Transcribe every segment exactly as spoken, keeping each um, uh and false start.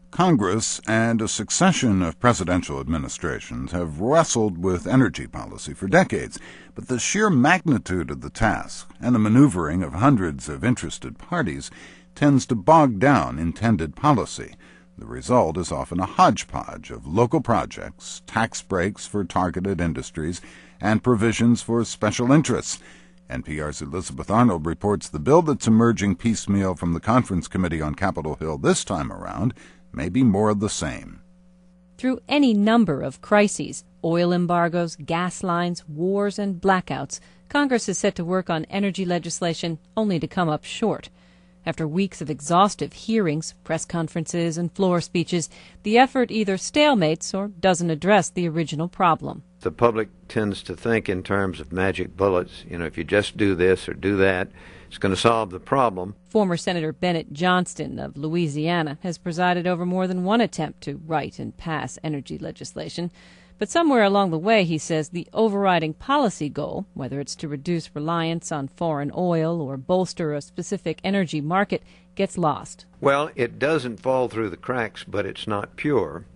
Congress and a succession of presidential administrations have wrestled with energy policy for decades, but the sheer magnitude of the task and the maneuvering of hundreds of interested parties tends to bog down intended policy. The result is often a hodgepodge of local projects, tax breaks for targeted industries, and provisions for special interests. N P R's Elizabeth Arnold reports the bill that's emerging piecemeal from the Conference Committee on Capitol Hill this time around may be more of the same. Through any number of crises, oil embargoes, gas lines, wars, and blackouts, Congress is set to work on energy legislation only to come up short. After weeks of exhaustive hearings, press conferences, and floor speeches, the effort either stalemates or doesn't address the original problem. The public tends to think in terms of magic bullets. You know, if you just do this or do that, it's going to solve the problem. Former Senator Bennett Johnston of Louisiana has presided over more than one attempt to write and pass energy legislation. But somewhere along the way, he says, the overriding policy goal, whether it's to reduce reliance on foreign oil or bolster a specific energy market, gets lost. Well, it doesn't fall through the cracks, but it's not pure.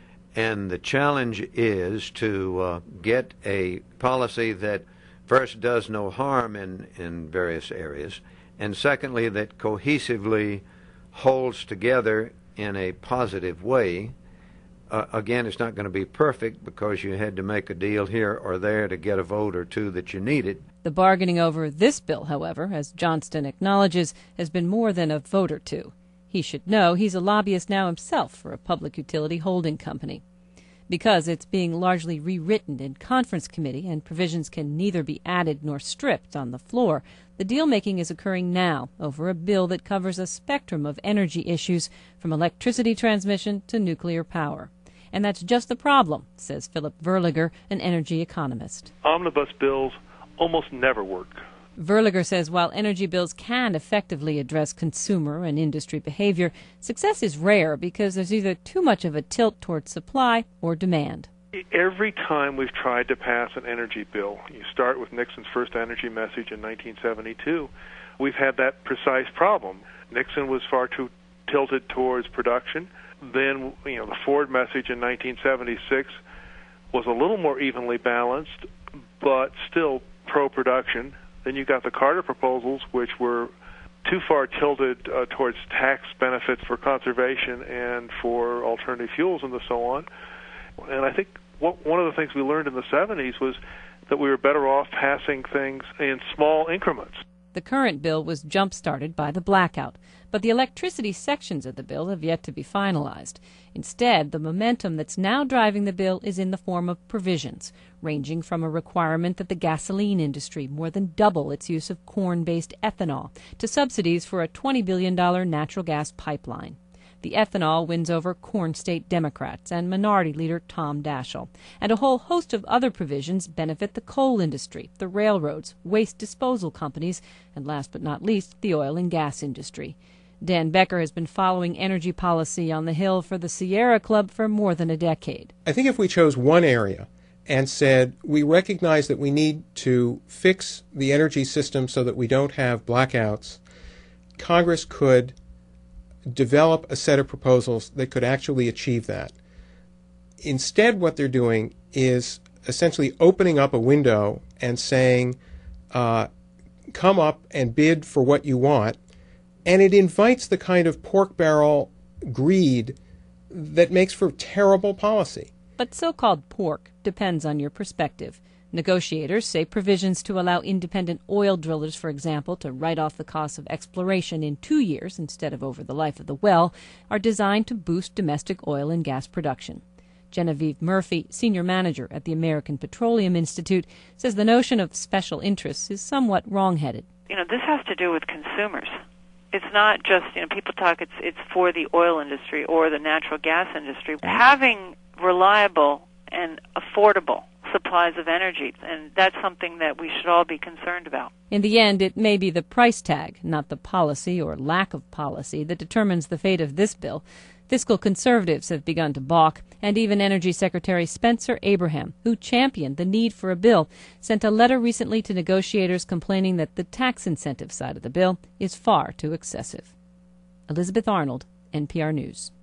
And the challenge is to uh, get a policy that first does no harm in, in various areas, and secondly, that cohesively holds together in a positive way. Uh, again, it's not going to be perfect because you had to make a deal here or there to get a vote or two that you needed. The bargaining over this bill, however, as Johnston acknowledges, has been more than a vote or two. He should know he's a lobbyist now himself for a public utility holding company. Because it's being largely rewritten in conference committee and provisions can neither be added nor stripped on the floor, the deal-making is occurring now over a bill that covers a spectrum of energy issues from electricity transmission to nuclear power. And that's just the problem, says Philip Verliger, an energy economist. Omnibus bills almost never work. Verliger says while energy bills can effectively address consumer and industry behavior, success is rare because there's either too much of a tilt toward supply or demand. Every time we've tried to pass an energy bill, you start with Nixon's first energy message in nineteen seventy-two, we've had that precise problem. Nixon was far too tilted towards production. Then, you know, the Ford message in nineteen seventy-six was a little more evenly balanced, but still pro-production. Then you got the Carter proposals, which were too far tilted uh, towards tax benefits for conservation and for alternative fuels and so on. And I think what, one of the things we learned in the seventies was that we were better off passing things in small increments. The current bill was jump-started by the blackout, but the electricity sections of the bill have yet to be finalized. Instead, the momentum that's now driving the bill is in the form of provisions, ranging from a requirement that the gasoline industry more than double its use of corn-based ethanol to subsidies for a twenty billion dollars natural gas pipeline. The ethanol wins over corn state Democrats and Minority Leader Tom Daschle. And a whole host of other provisions benefit the coal industry, the railroads, waste disposal companies, and last but not least, the oil and gas industry. Dan Becker has been following energy policy on the Hill for the Sierra Club for more than a decade. I think if we chose one area and said we recognize that we need to fix the energy system so that we don't have blackouts, Congress could develop a set of proposals that could actually achieve that. Instead, what they're doing is essentially opening up a window and saying, uh, come up and bid for what you want, and it invites the kind of pork barrel greed that makes for terrible policy. But so-called pork depends on your perspective. Negotiators say provisions to allow independent oil drillers, for example, to write off the cost of exploration in two years instead of over the life of the well, are designed to boost domestic oil and gas production. Genevieve Murphy, senior manager at the American Petroleum Institute, says the notion of special interests is somewhat wrong-headed. You know, this has to do with consumers. It's not just, you know, people talk it's it's for the oil industry or the natural gas industry. Having reliable and affordable supplies of energy, and that's something that we should all be concerned about. In the end, it may be the price tag, not the policy or lack of policy, that determines the fate of this bill. Fiscal conservatives have begun to balk, and even Energy Secretary Spencer Abraham, who championed the need for a bill, sent a letter recently to negotiators complaining that the tax incentive side of the bill is far too excessive. Elizabeth Arnold, N P R News.